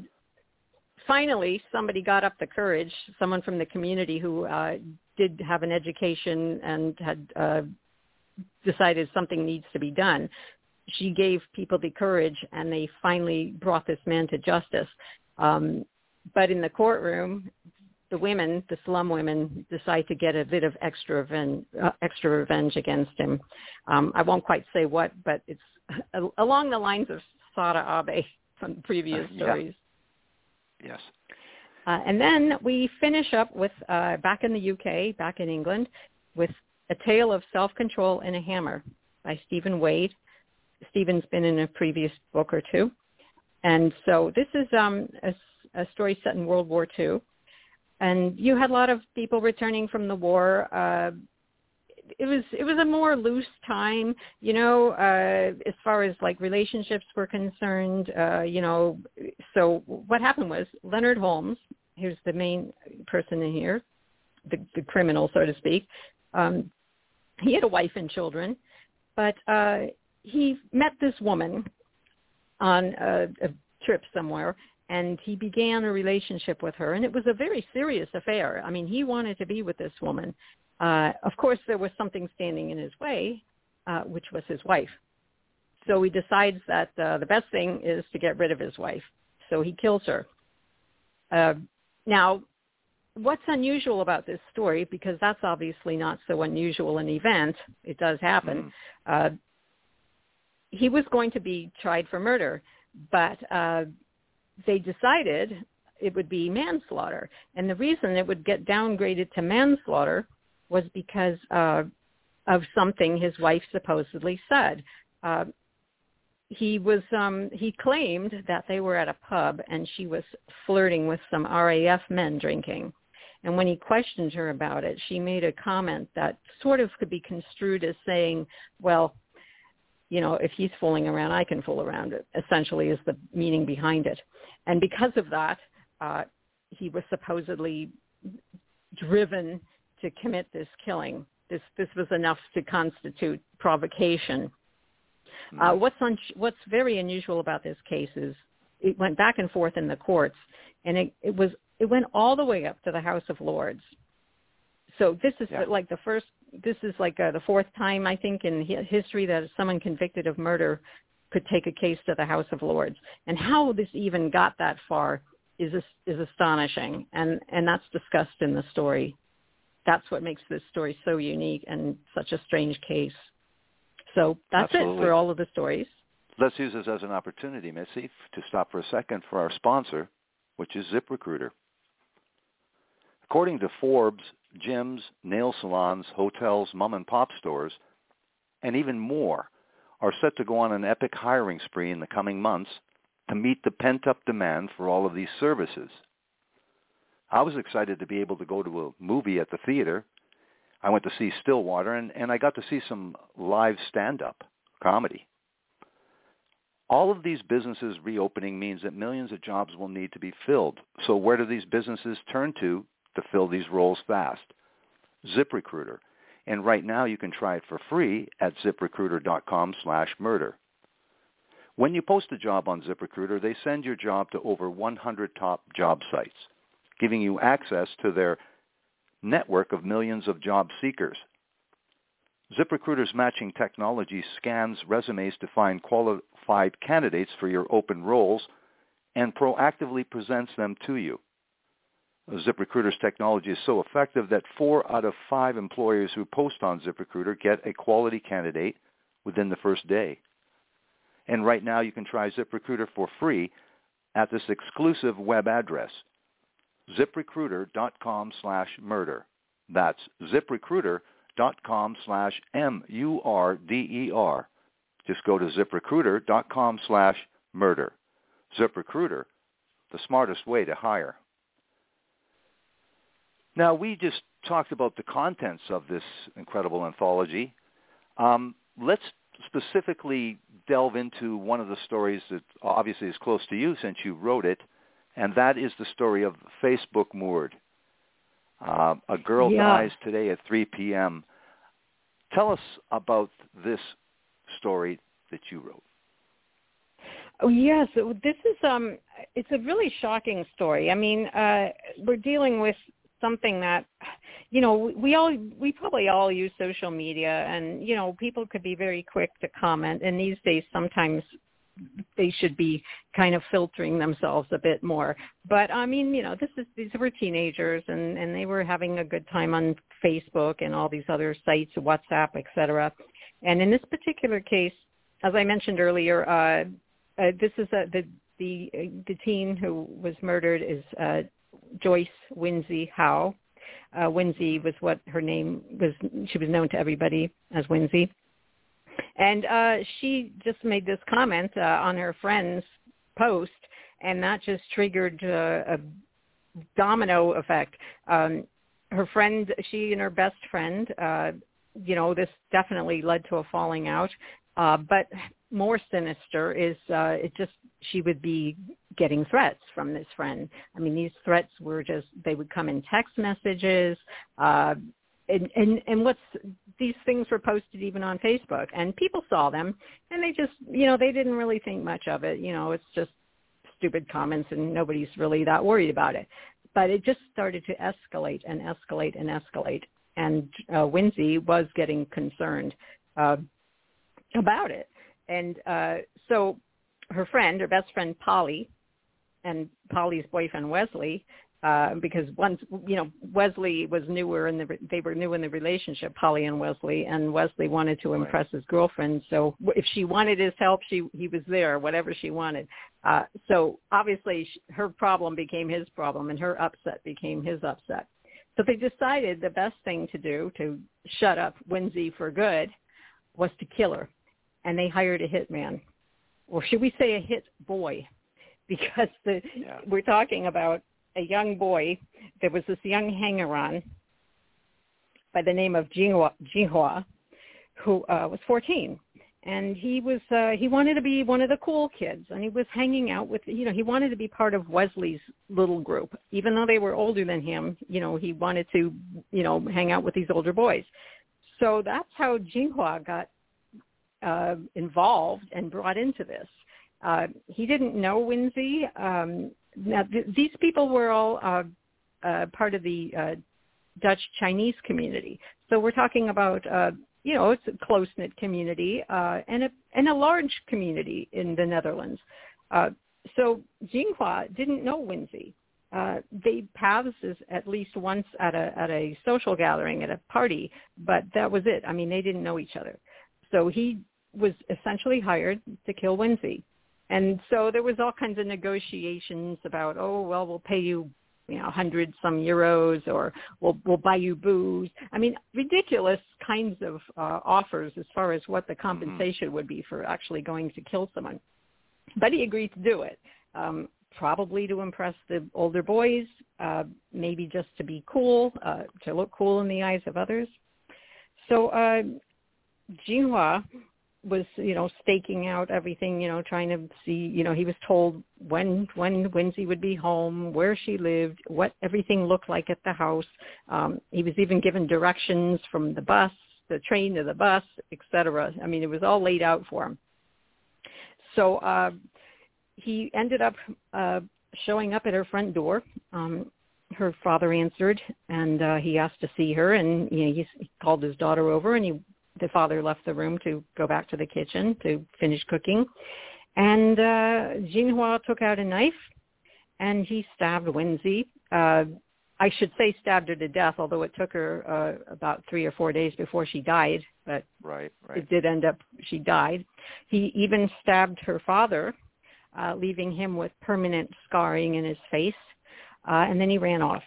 finally, somebody got up the courage, someone from the community who uh, did have an education and had uh, decided something needs to be done. She gave people the courage, and they finally brought this man to justice. Um, but in the courtroom, the women, the slum women, decide to get a bit of extra revenge, uh, extra revenge against him. Um, I won't quite say what, but it's uh, along the lines of Sada Abe from previous uh, yeah. stories. Yes. Uh, and then we finish up with, uh, back in the U K, back in England, with A Tale of Self-Control and a Hammer by Stephen Wade. Stephen's been in a previous book or two. And so this is um, a, a story set in World War Two. And you had a lot of people returning from the war. Uh, it was it was a more loose time, you know, uh, as far as like relationships were concerned. Uh, you know, so what happened was Leonard Holmes, who's the main person in here, the, the criminal, so to speak. Um, he had a wife and children, but uh, he met this woman on a, a trip somewhere, and he began a relationship with her, and it was a very serious affair. I mean, he wanted to be with this woman. Uh, of course, there was something standing in his way, uh, which was his wife. So he decides that uh, the best thing is to get rid of his wife. So he kills her. Uh, now, what's unusual about this story, because that's obviously not so unusual an event, it does happen, mm. uh, he was going to be tried for murder, but uh, they decided it would be manslaughter. And the reason it would get downgraded to manslaughter was because uh, of something his wife supposedly said. Uh, he was um, he claimed that they were at a pub and she was flirting with some R A F men drinking. And when he questioned her about it, she made a comment that sort of could be construed as saying, well, you know, if he's fooling around, I can fool around, it essentially is the meaning behind it. And because of that, uh, he was supposedly driven to commit this killing. This this was enough to constitute provocation. Mm-hmm. Uh, what's un- what's very unusual about this case is it went back and forth in the courts, and it, it was it went all the way up to the House of Lords. So this is yeah. like the first. This is like uh, the fourth time, I think, in history that someone convicted of murder could take a case to the House of Lords. And how this even got that far is is astonishing, and, and that's discussed in the story. That's what makes this story so unique and such a strange case. So that's Absolutely. it for all of the stories. Let's use this as an opportunity, Missy, to stop for a second for our sponsor, which is ZipRecruiter. According to Forbes, gyms, nail salons, hotels, mom-and-pop stores, and even more are set to go on an epic hiring spree in the coming months to meet the pent-up demand for all of these services. I was excited to be able to go to a movie at the theater. I went to see Stillwater, and, and I got to see some live stand-up comedy. All of these businesses reopening means that millions of jobs will need to be filled. So where do these businesses turn to to fill these roles fast? ZipRecruiter. And right now you can try it for free at ZipRecruiter.com slash murder. When you post a job on ZipRecruiter, they send your job to over one hundred top job sites, giving you access to their network of millions of job seekers. ZipRecruiter's matching technology scans resumes to find qualified candidates for your open roles and proactively presents them to you. ZipRecruiter's technology is so effective that four out of five employers who post on ZipRecruiter get a quality candidate within the first day. And right now you can try ZipRecruiter for free at this exclusive web address, ZipRecruiter.com slash murder. That's ZipRecruiter.com slash M U R D E R. Just go to ZipRecruiter.com slash murder. ZipRecruiter, the smartest way to hire. Now, we just talked about the contents of this incredible anthology. Um, let's specifically delve into one of the stories that obviously is close to you since you wrote it, and that is the story of Facebook Moored. Uh, a girl yeah. dies today at three p.m. Tell us about this story that you wrote. Oh, yes. This is um, it's a really shocking story. I mean, uh, we're dealing with something that, you know, we all, we probably all use social media, and, you know, people could be very quick to comment. And these days, sometimes they should be kind of filtering themselves a bit more. But I mean, you know, this is, these were teenagers, and, and they were having a good time on Facebook and all these other sites, WhatsApp, et cetera. And in this particular case, as I mentioned earlier, uh, uh, this is a, the, the, the teen who was murdered is uh, Joyce Winsey Howe. Uh, Winsey was what her name was. She was known to everybody as Winsey. And uh, she just made this comment uh, on her friend's post, and that just triggered uh, a domino effect. Um, her friend, she and her best friend, uh, you know, this definitely led to a falling out. Uh, but more sinister is uh, it just she would be getting threats from this friend. I mean, these threats were just, they would come in text messages, uh, and, and, and what's, these things were posted even on Facebook, and people saw them, and they just, you know, they didn't really think much of it. You know, it's just stupid comments, and nobody's really that worried about it. But it just started to escalate and escalate and escalate, and uh, Winsey was getting concerned uh, about it. And uh, so her friend, her best friend Polly, and Polly's boyfriend Wesley, uh, because once, you know, Wesley was newer in the, they were new in the relationship, Polly and Wesley, and Wesley wanted to impress his girlfriend. So if she wanted his help, she he was there, whatever she wanted. Uh, so obviously she, her problem became his problem, and her upset became his upset. So they decided the best thing to do to shut up Winsey for good was to kill her. And they hired a hitman, or should we say a hit boy, because the, yeah. we're talking about a young boy. There was this young hanger-on by the name of Jinhua, Jinhua who uh, was fourteen, and he was uh, he wanted to be one of the cool kids, and he was hanging out with, you know, he wanted to be part of Wesley's little group, even though they were older than him. You know, he wanted to, you know, hang out with these older boys. So that's how Jinhua got Uh, involved and brought into this. Uh, he didn't know Winsey. Um, now, th- these people were all uh, uh, part of the uh, Dutch Chinese community. So we're talking about uh, you know, it's a close-knit community uh, and, a, and a large community in the Netherlands. Uh, so Jinghua didn't know Wenzi. Uh, they paths at least once at a at a social gathering, at a party, but that was it. I mean, they didn't know each other. So he was essentially hired to kill Wenzi. And so there was all kinds of negotiations about, oh, well, we'll pay you, you know, a hundred some euros, or we'll we'll buy you booze. I mean, ridiculous kinds of uh, offers as far as what the compensation mm-hmm. would be for actually going to kill someone. But he agreed to do it. Um, probably to impress the older boys, uh, maybe just to be cool, uh, to look cool in the eyes of others. So uh, Jinghua was, you know, staking out everything, you know, trying to see, you know, he was told when when Wenzi would be home, where she lived, what everything looked like at the house. Um, he was even given directions from the bus, the train to the bus, et cetera. I mean, it was all laid out for him. So uh, he ended up uh, showing up at her front door. Um, her father answered, and uh, he asked to see her, and you know, he, he called his daughter over, and he, the father left the room to go back to the kitchen to finish cooking. And uh, Jinghua took out a knife, and he stabbed Wenzi. Uh, I should say stabbed her to death, although it took her uh, about three or four days before she died, but right, right. it did end up, she died. He even stabbed her father, Uh, leaving him with permanent scarring in his face, uh, and then he ran off.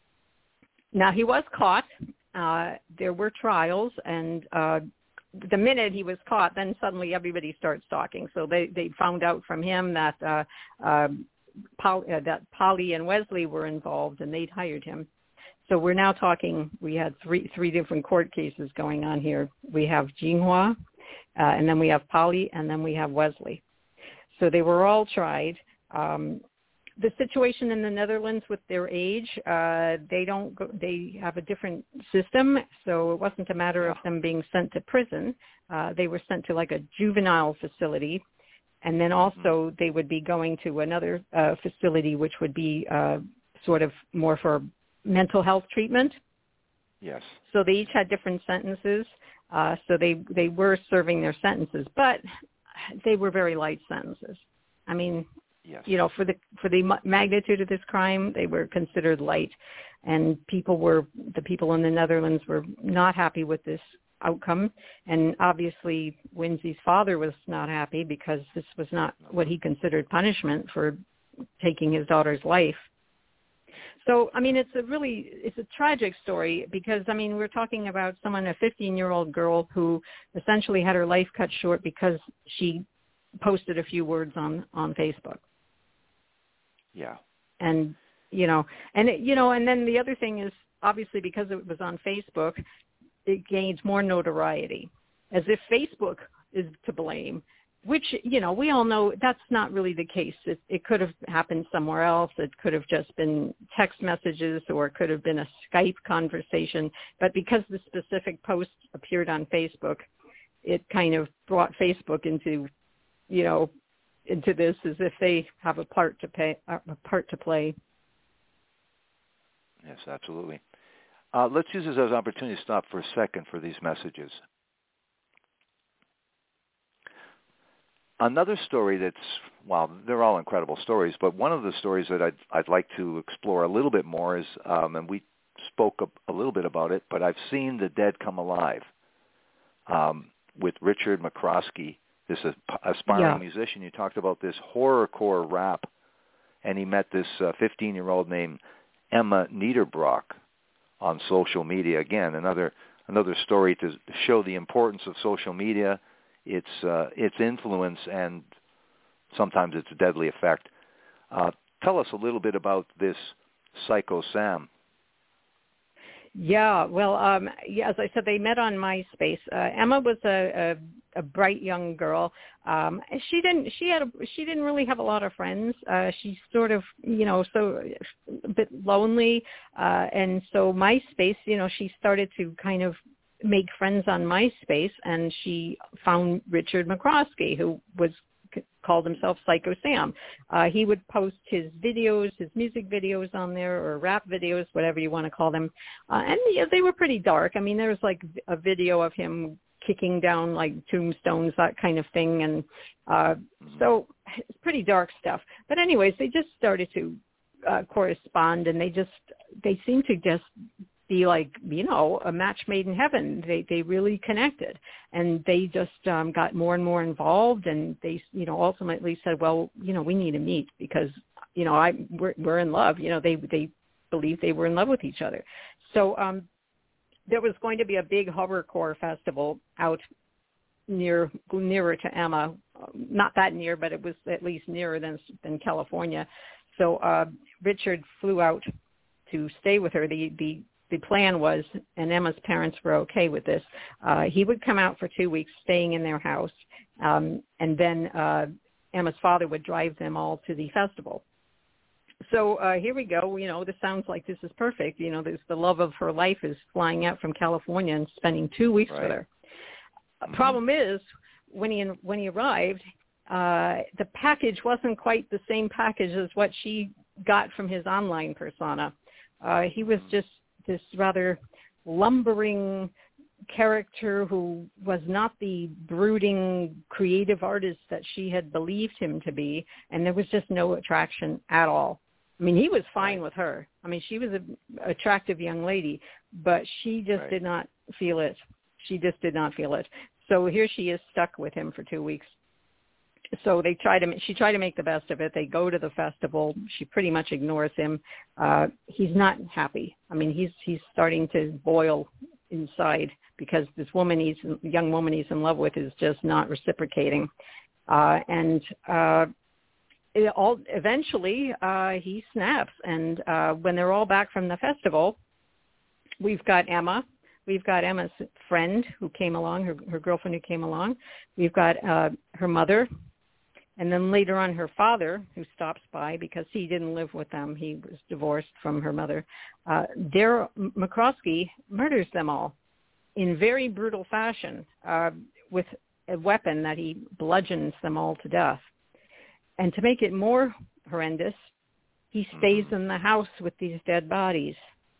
Now, he was caught. Uh, there were trials, and uh, the minute he was caught, then suddenly everybody starts talking. So they, they found out from him that uh, uh, Pol- uh, that Polly and Wesley were involved, and they'd hired him. So we're now talking, we had three three different court cases going on here. We have Jinghua, uh, and then we have Polly, and then we have Wesley. So they were all tried. Um, the situation in the Netherlands with their age, uh, they don't go, they have a different system. So it wasn't a matter of them being sent to prison. Uh, they were sent to like a juvenile facility. And then also they would be going to another uh, facility, which would be uh, sort of more for mental health treatment. Yes. So they each had different sentences. Uh, so they, they were serving their sentences, but they were very light sentences. I mean, yes. you know, for the for the magnitude of this crime, they were considered light, and people were the people in the Netherlands were not happy with this outcome, and obviously Wenzi's father was not happy because this was not what he considered punishment for taking his daughter's life. So, I mean, it's a really, it's a tragic story because, I mean, we're talking about someone, a fifteen-year-old girl who essentially had her life cut short because she posted a few words on, on Facebook. Yeah. And, you know, and, it, you know, and then the other thing is, obviously, because it was on Facebook, it gains more notoriety, as if Facebook is to blame. Which, you know, we all know that's not really the case. It, it could have happened somewhere else. It could have just been text messages, or it could have been a Skype conversation. But because the specific post appeared on Facebook, it kind of brought Facebook into, you know, into this as if they have a part to pay, a part to play. Yes, absolutely. Uh, let's use this as an opportunity to stop for a second for these messages. Another story that's, well, they're all incredible stories, but one of the stories that I'd, I'd like to explore a little bit more is, um, and we spoke a, a little bit about it, but I've seen The Dead Come Alive um, with Richard McCroskey, this aspiring yeah. musician. You talked about this horrorcore rap, and he met this uh, fifteen-year-old named Emma Niederbrock on social media. Again, another another story to show the importance of social media, its uh, its influence, and sometimes its deadly effect. Uh, tell us a little bit about this Psycho Sam. Yeah, well, um, yeah, as I said, they met on MySpace. Uh, Emma was a, a, a bright young girl. Um, she didn't she had a, she didn't really have a lot of friends. Uh, she's sort of, you know, so a bit lonely, uh, and so MySpace, you know, she started to kind of make friends on MySpace, and she found Richard McCroskey, who was c- called himself Psycho Sam. Uh, he would post his videos, his music videos on there, or rap videos, whatever you want to call them. Uh, and yeah, they were pretty dark. I mean, there was like a video of him kicking down like tombstones, that kind of thing. And uh, so it's pretty dark stuff. But anyways, they just started to uh, correspond, and they just, they seemed to just be like, you know, a match made in heaven. They they really connected, and they just um, got more and more involved, and they, you know, ultimately said, well, you know, we need to meet because, you know, I we're, we're in love. You know, they they believed they were in love with each other. So um, there was going to be a big horrorcore festival out near nearer to Emma, not that near, but it was at least nearer than than California. So uh, Richard flew out to stay with her. The the The plan was, and Emma's parents were okay with this, uh, he would come out for two weeks staying in their house, um, and then uh, Emma's father would drive them all to the festival. So uh, here we go. You know, this sounds like this is perfect. You know, there's the love of her life is flying out from California and spending two weeks right. with her. Mm-hmm. Problem is, when he when he arrived, uh, the package wasn't quite the same package as what she got from his online persona. Uh, he was just this rather lumbering character who was not the brooding creative artist that she had believed him to be, and there was just no attraction at all. I mean, he was fine right. with her. I mean, she was an attractive young lady, but she just right. did not feel it. She just did not feel it. So here she is stuck with him for two weeks. So they try to, she tried to make the best of it. They go to the festival. She pretty much ignores him. Uh, he's not happy. I mean, he's, he's starting to boil inside because this woman he's, young woman he's in love with is just not reciprocating. Uh, and, uh, it all, eventually, uh, he snaps. And, uh, when they're all back from the festival, we've got Emma. We've got Emma's friend who came along, her, her girlfriend who came along. We've got, uh, her mother. And then later on, her father, who stops by because he didn't live with them. He was divorced from her mother. Uh, Darryl McCroskey murders them all in very brutal fashion uh, with a weapon that he bludgeons them all to death. And to make it more horrendous, he stays in the house with these dead bodies.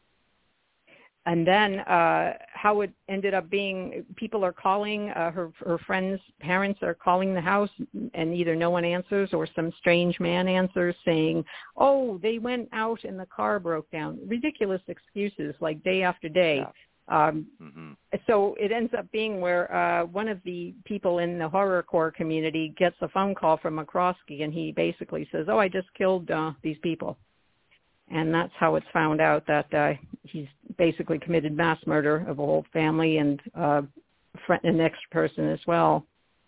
And then uh, how it ended up being, people are calling, uh, her, her friends' parents are calling the house, and either no one answers or some strange man answers saying, oh, they went out and the car broke down. Ridiculous excuses, like day after day. Yeah. Um, mm-hmm. So it ends up being where uh, one of the people in the horrorcore community gets a phone call from McCroskey, and he basically says, oh, I just killed uh, these people. And that's how it's found out that uh, he's basically committed mass murder of a whole family and uh, an extra person as well.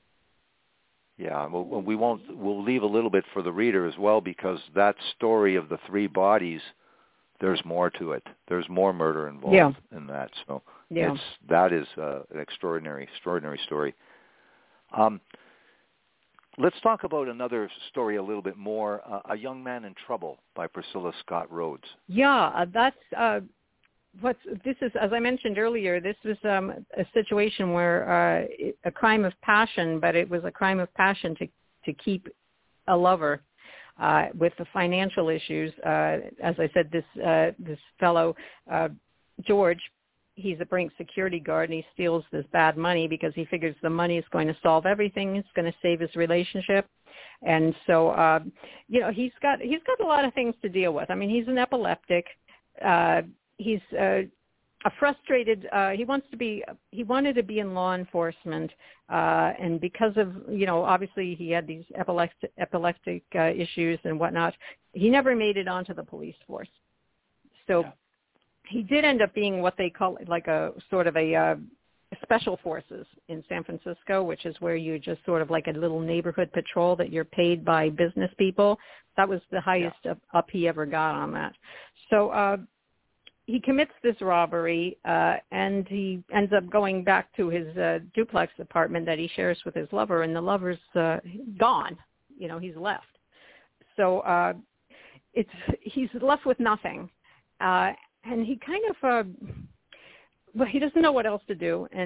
Yeah, well, we won't. We'll leave a little bit for the reader as well, because that story of the three bodies, there's more to it. There's more murder involved yeah. in that. So yeah. it's that is uh, an extraordinary, extraordinary story. Um, Let's talk about another story a little bit more, uh, A Young Man in Trouble by Priscilla Scott Rhodes. Yeah, uh, that's uh, what's, this is, as I mentioned earlier, this was um, a situation where uh, it, a crime of passion, but it was a crime of passion to, to keep a lover uh, with the financial issues. Uh, as I said, this, uh, this fellow, uh, George, he's a Brink security guard, and he steals this bad money because he figures the money is going to solve everything. It's going to save his relationship. And so, uh, you know, he's got he's got a lot of things to deal with. I mean, he's an epileptic. Uh, he's uh, a frustrated. Uh, he wants to be. He wanted to be in law enforcement, uh, and because of, you know, obviously he had these epileptic epileptic uh, issues and whatnot, he never made it onto the police force. So. Yeah. He did end up being what they call like a sort of a uh, special forces in San Francisco, which is where you're just sort of like a little neighborhood patrol that you're paid by business people. That was the highest yeah. up, up he ever got on that. So uh, he commits this robbery, uh, and he ends up going back to his uh, duplex apartment that he shares with his lover, and the lover's uh, gone. You know, he's left. So uh, it's he's left with nothing. Uh, And he kind of, uh, well, he doesn't know what else to do. And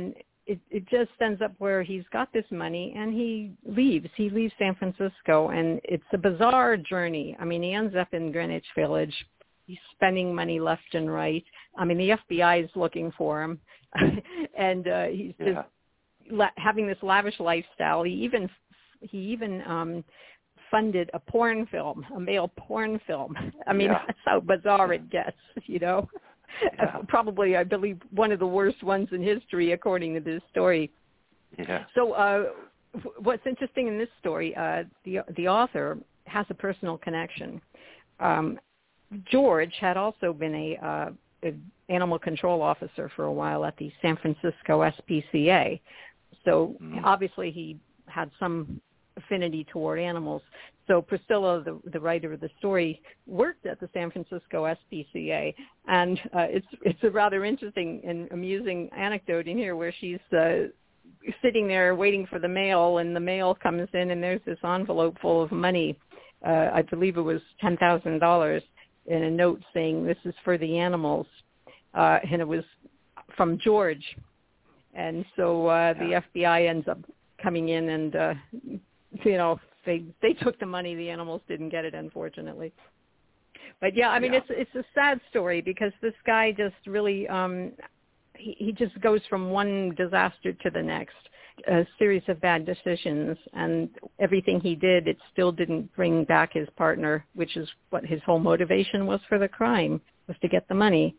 it, it just ends up where he's got this money and he leaves. He leaves San Francisco, and it's a bizarre journey. I mean, he ends up in Greenwich Village. He's spending money left and right. I mean, the F B I is looking for him, and uh, he's just yeah. la- having this lavish lifestyle. He even he even um, funded a porn film, a male porn film. I mean, Yeah. that's how bizarre it gets, you know. Yeah. Probably, I believe, one of the worst ones in history, according to this story. Yeah. So uh, what's interesting in this story, uh, the the author has a personal connection. Um, George had also been a, uh, a animal control officer for a while at the San Francisco S P C A. So mm. obviously he had some affinity toward animals. So Priscilla, the, the writer of the story, worked at the San Francisco S P C A, and uh, it's it's a rather interesting and amusing anecdote in here where she's uh, sitting there waiting for the mail, and the mail comes in, and there's this envelope full of money. Uh, I believe it was ten thousand dollars, in a note saying, "This is for the animals," uh, and it was from George. And so uh, the F B I ends up coming in, and uh, you know, they they took the money. The animals didn't get it, unfortunately. But yeah, I mean, yeah. it's it's a sad story because this guy just really um, he he just goes from one disaster to the next, a series of bad decisions, and everything he did, it still didn't bring back his partner, which is what his whole motivation was for the crime, was to get the money.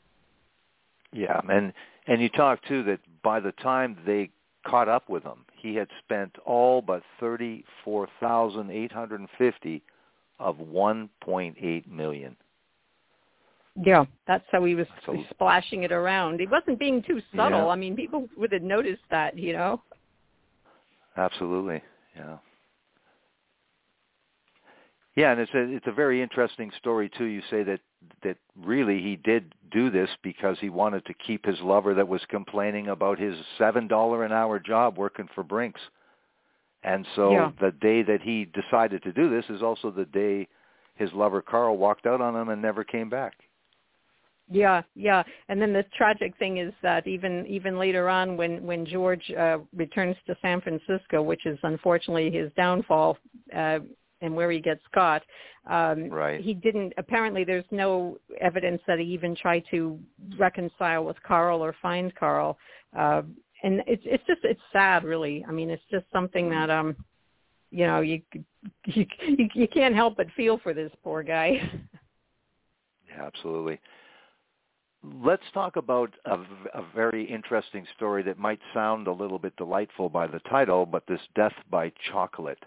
Yeah, and and you talk too that by the time they caught up with him, he had spent all but thirty-four thousand eight hundred fifty of one point eight million. Yeah, that's how he was So, splashing it around. He wasn't being too subtle. Yeah. I mean, people would have noticed that, you know. Absolutely, yeah. Yeah, and it's a it's a very interesting story too. You say that that really he did do this because he wanted to keep his lover that was complaining about his seven dollar an hour job working for Brinks. And so yeah. the day that he decided to do this is also the day his lover Carl walked out on him and never came back. Yeah, yeah. And then the tragic thing is that even even later on when, when George uh, returns to San Francisco, which is unfortunately his downfall, uh, and where he gets caught, um, right. he didn't, apparently there's no evidence that he even tried to reconcile with Carl or find Carl. Uh, and it's it's just, it's sad, really. I mean, it's just something that, um, you know, you, you, you can't help but feel for this poor guy. Yeah, absolutely. Let's talk about a, a very interesting story that might sound a little bit delightful by the title, but this death by chocolate.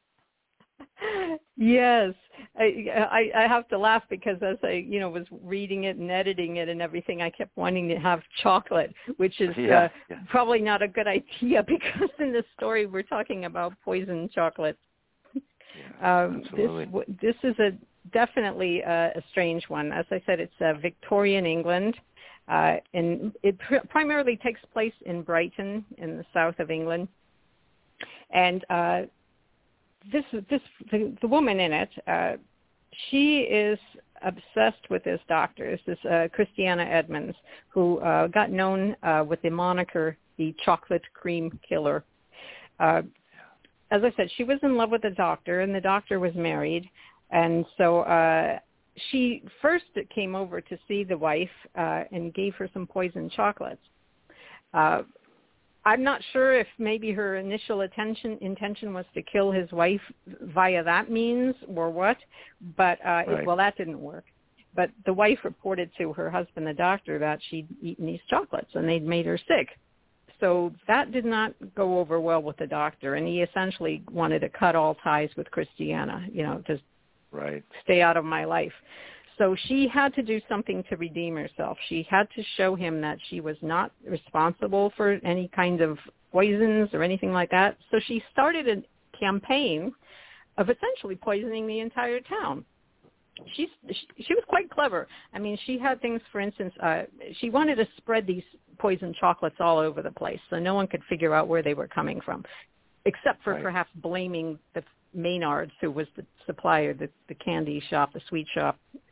Yes, I, I I have to laugh because as I you know was reading it and editing it and everything, I kept wanting to have chocolate, which is yeah, uh, yeah. probably not a good idea because in this story we're talking about poison chocolate. Yeah, um, absolutely. This this is a definitely a, a strange one. As I said, it's uh, Victorian England, uh, and it pr- primarily takes place in Brighton in the south of England, and. Uh, This this the, the woman in it, uh, she is obsessed with this doctor. This is uh, Christiana Edmonds, who uh, got known uh, with the moniker the Chocolate Cream Killer. Uh, as I said, she was in love with the doctor, and the doctor was married, and so uh, she first came over to see the wife uh, and gave her some poisoned chocolates. Uh, I'm not sure if maybe her initial attention, intention was to kill his wife via that means or what, but uh, right. it, well, that didn't work. But the wife reported to her husband, the doctor, that she'd eaten these chocolates and they'd made her sick. So that did not go over well with the doctor, and he essentially wanted to cut all ties with Christiana, you know, just right. stay out of my life. So she had to do something to redeem herself. She had to show him that she was not responsible for any kind of poisons or anything like that. So she started a campaign of essentially poisoning the entire town. She's, she, she was quite clever. I mean, she had things, for instance, uh, she wanted to spread these poisoned chocolates all over the place so no one could figure out where they were coming from, except for right. perhaps blaming the Maynards, who was the supplier, the, the candy shop, the sweet shop.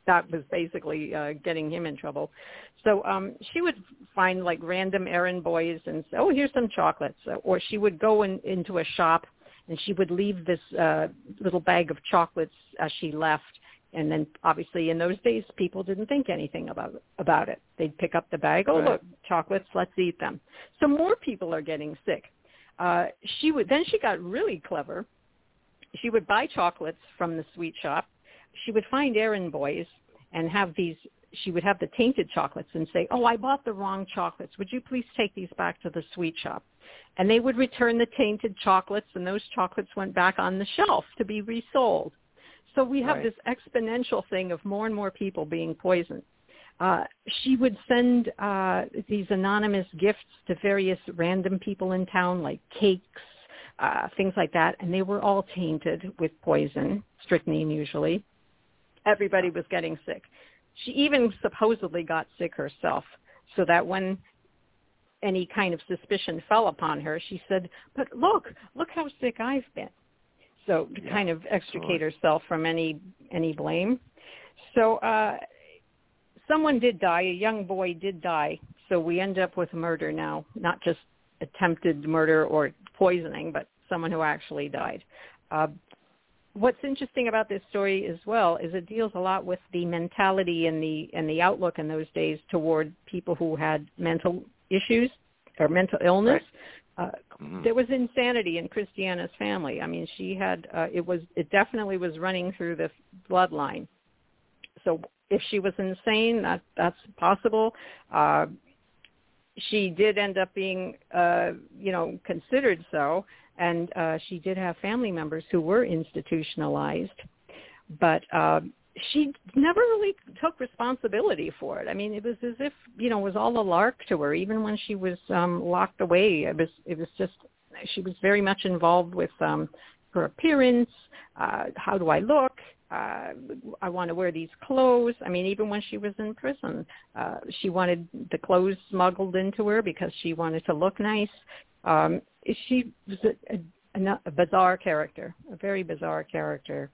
that was basically uh, getting him in trouble. So um, she would find like random errand boys and say, oh, here's some chocolates. Or she would go in, into a shop and she would leave this uh, little bag of chocolates as she left. And then obviously in those days, people didn't think anything about it. About it. They'd pick up the bag. Oh, Right. look, chocolates, let's eat them. So more people are getting sick. Uh, she would then she got really clever. She would buy chocolates from the sweet shop. She would find errand boys and have these, she would have the tainted chocolates and say, oh, I bought the wrong chocolates. Would you please take these back to the sweet shop? And they would return the tainted chocolates, and those chocolates went back on the shelf to be resold. So we have Right. this exponential thing of more and more people being poisoned. Uh, she would send uh, these anonymous gifts to various random people in town, like cakes, uh, things like that, and they were all tainted with poison, strychnine usually. Everybody was getting sick. She even supposedly got sick herself, so that when any kind of suspicion fell upon her, she said, but look, look how sick I've been. So to Yeah, kind of extricate absolutely. herself from any any blame. So uh, someone did die. A young boy did die. So we end up with murder now, not just attempted murder or poisoning, but someone who actually died. Uh, what's interesting about this story as well is it deals a lot with the mentality and the and the outlook in those days toward people who had mental issues or mental illness. Right. Uh, Mhm. There was insanity in Christiana's family. I mean, she had uh, it was it definitely was running through the bloodline. So if she was insane, that that's possible. Uh, she did end up being, uh, you know, considered so, and uh, she did have family members who were institutionalized, but uh, she never really took responsibility for it. I mean, it was as if, you know, it was all a lark to her. Even when she was um, locked away, it was it was just she was very much involved with um, her appearance. Uh, how do I look? Uh, I want to wear these clothes. I mean, even when she was in prison, uh, she wanted the clothes smuggled into her because she wanted to look nice. Um, she was a, a, a bizarre character, a very bizarre character.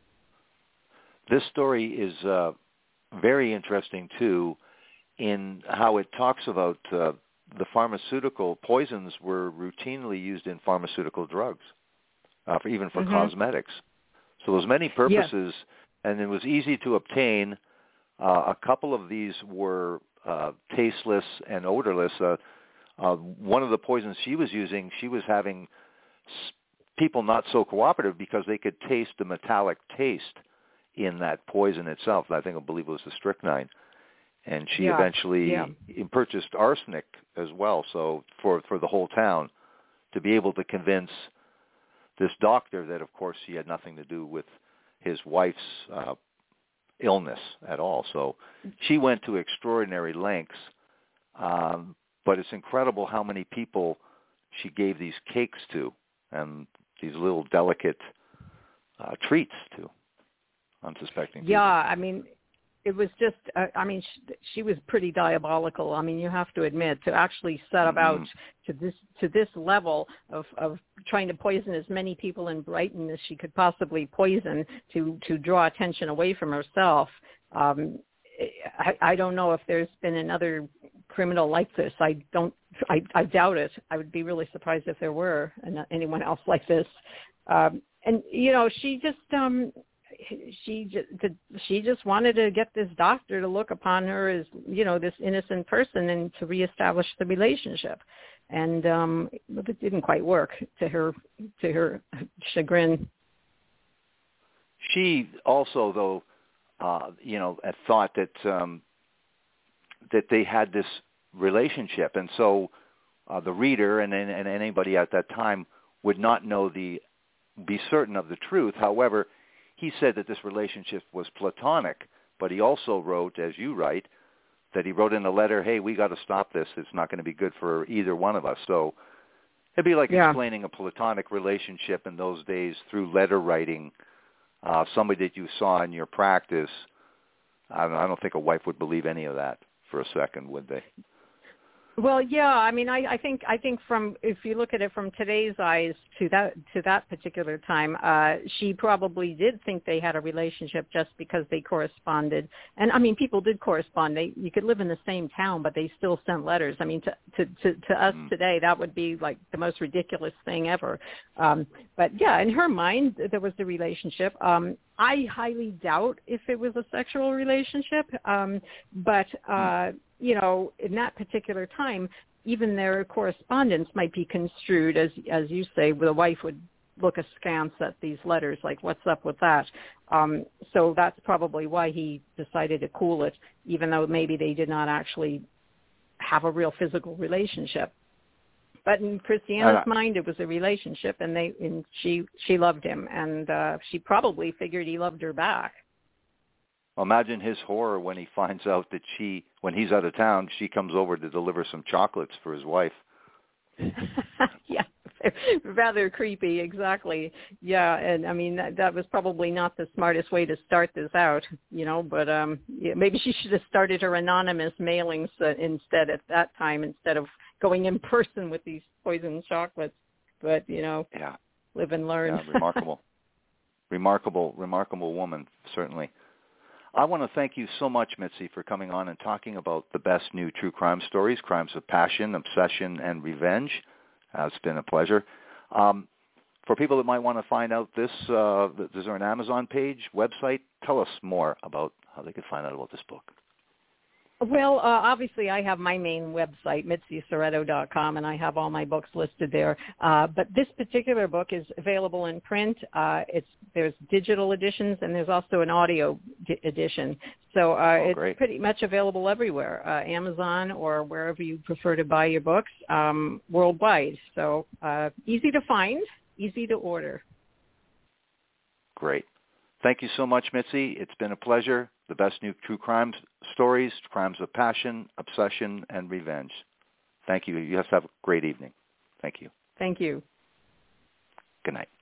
This story is uh, very interesting, too, in how it talks about uh, the pharmaceutical poisons were routinely used in pharmaceutical drugs, uh, for, even for Mm-hmm. cosmetics. So there's many purposes, yes. And it was easy to obtain. Uh, a couple of these were uh, tasteless and odorless. Uh, uh, one of the poisons she was using, she was having s- people not so cooperative because they could taste the metallic taste in that poison itself. I think I believe it was the strychnine. And she yeah. eventually yeah. purchased arsenic as well, so for, for the whole town, to be able to convince this doctor that, of course, she had nothing to do with his wife's uh, illness at all. So she went to extraordinary lengths, um, but it's incredible how many people she gave these cakes to and these little delicate uh, treats to unsuspecting people. Yeah, I mean, it was just, uh, I mean, she, she was pretty diabolical. I mean, you have to admit, to actually set about mm-hmm. to this to this level of, of trying to poison as many people in Brighton as she could possibly poison to, to draw attention away from herself. Um, I, I don't know if there's been another criminal like this. I don't, I, I doubt it. I would be really surprised if there were anyone else like this. Um, and, you know, she just... Um, She just, she just wanted to get this doctor to look upon her as, you know, this innocent person and to reestablish the relationship. And um, it didn't quite work to her, to her chagrin. She also, though, uh, you know, had thought that um, that they had this relationship, and so uh, the reader and, and anybody at that time would not know the, be certain of the truth. However, he said that this relationship was platonic, but he also wrote, as you write, that he wrote in a letter, hey, we got to stop this. It's not going to be good for either one of us. So it'd be like yeah. explaining a platonic relationship in those days through letter writing, uh, somebody that you saw in your practice. I don't, I don't think a wife would believe any of that for a second, would they? Well, yeah. I mean, I, I think I think from if you look at it from today's eyes to that to that particular time, uh, she probably did think they had a relationship just because they corresponded. And I mean, people did correspond. They you could live in the same town, but they still sent letters. I mean, to to to, to us Mm. today, that would be like the most ridiculous thing ever. Um, but yeah, in her mind, there was the relationship. Um, I highly doubt if it was a sexual relationship, um, but. Uh, you know, in that particular time, even their correspondence might be construed, as as you say, where the wife would look askance at these letters, like, what's up with that? Um, so that's probably why he decided to cool it, even though maybe they did not actually have a real physical relationship. But in Christiana's Uh, mind, it was a relationship, and they and she she loved him, and uh, she probably figured he loved her back. Imagine his horror when he finds out that she, when he's out of town, she comes over to deliver some chocolates for his wife. Yeah, rather creepy, exactly. Yeah, and I mean, that, that was probably not the smartest way to start this out, you know, but um, yeah, maybe she should have started her anonymous mailings uh, instead at that time, instead of going in person with these poisoned chocolates. But, you know, Yeah. live and learn. Yeah, remarkable. remarkable, remarkable woman, certainly. I want to thank you so much, Mitzi, for coming on and talking about the best new true crime stories, crimes of passion, obsession, and revenge. Uh, it's been a pleasure. Um, for people that might want to find out this, uh, is there an Amazon page, website? Tell us more about how they could find out about this book. Well, uh, obviously, I have my main website, mitzi soretto dot com, and I have all my books listed there. Uh, but this particular book is available in print. Uh, it's there's digital editions, and there's also an audio di- edition. So uh, Oh, it's great. pretty much available everywhere, uh, Amazon or wherever you prefer to buy your books, um, worldwide. So uh, easy to find, easy to order. Great. Thank you so much, Mitzi. It's been a pleasure. The best new true crime stories, crimes of passion, obsession, and revenge. Thank you. You have to have a great evening. Thank you. Thank you. Good night.